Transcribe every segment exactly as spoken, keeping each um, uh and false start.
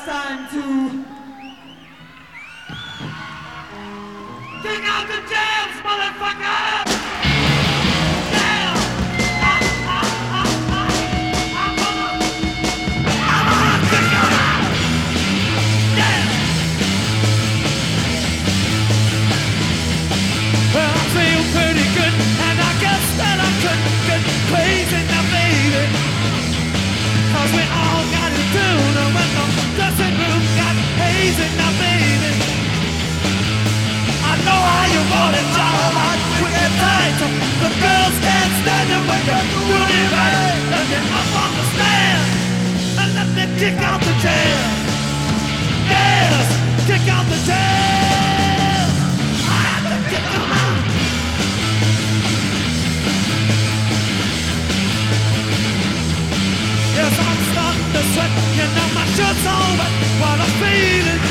time to kick out the jams, motherfucker! Yeah! Ah, ah, ah, ah. I'm gonna, I'm gonna kick it out! Yeah! Well, I feel pretty good, and I guess that I couldn't get crazy now, baby. Cause we all got it down, and when the dressing room got hazy now, baby. I know how you want it, y'all, hot, quick and tight. The girls can't stand it when you're doing it right. Let me up on the stand, and let me kick out the jam. Yes, kick out the jam. I have to kick them out. Yes, I'm starting to sweat, you know my shirt's all wet. What I'm feeling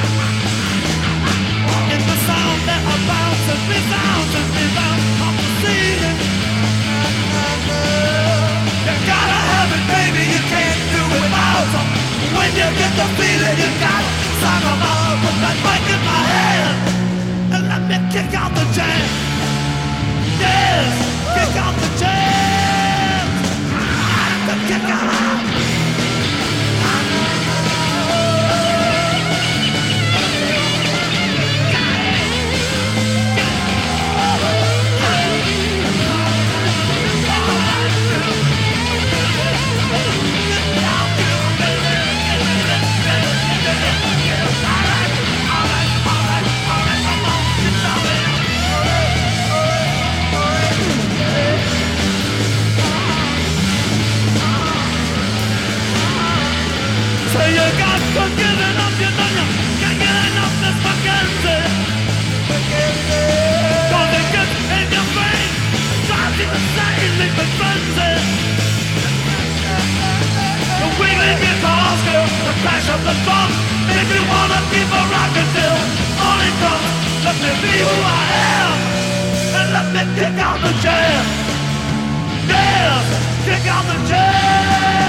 in the sound that I bounce and resounds and rebounds off the ceiling. You gotta have it, baby, you can't do it without. When you get the feeling, you gotta sound them out. Put that mic in my hand and let me kick out the jam. Yes, kick out the jam. I have to kick out. So you got to give it up, you know you can't get enough this fucking thing. Cause it gets in your brain, drives you insane, leaving frenzy. The wiggling guitar still, the crash of the drum, make you wanna keep a rockin' till morning comes. Let me be who I am, and let me kick out the jam. Yeah, kick out the jam.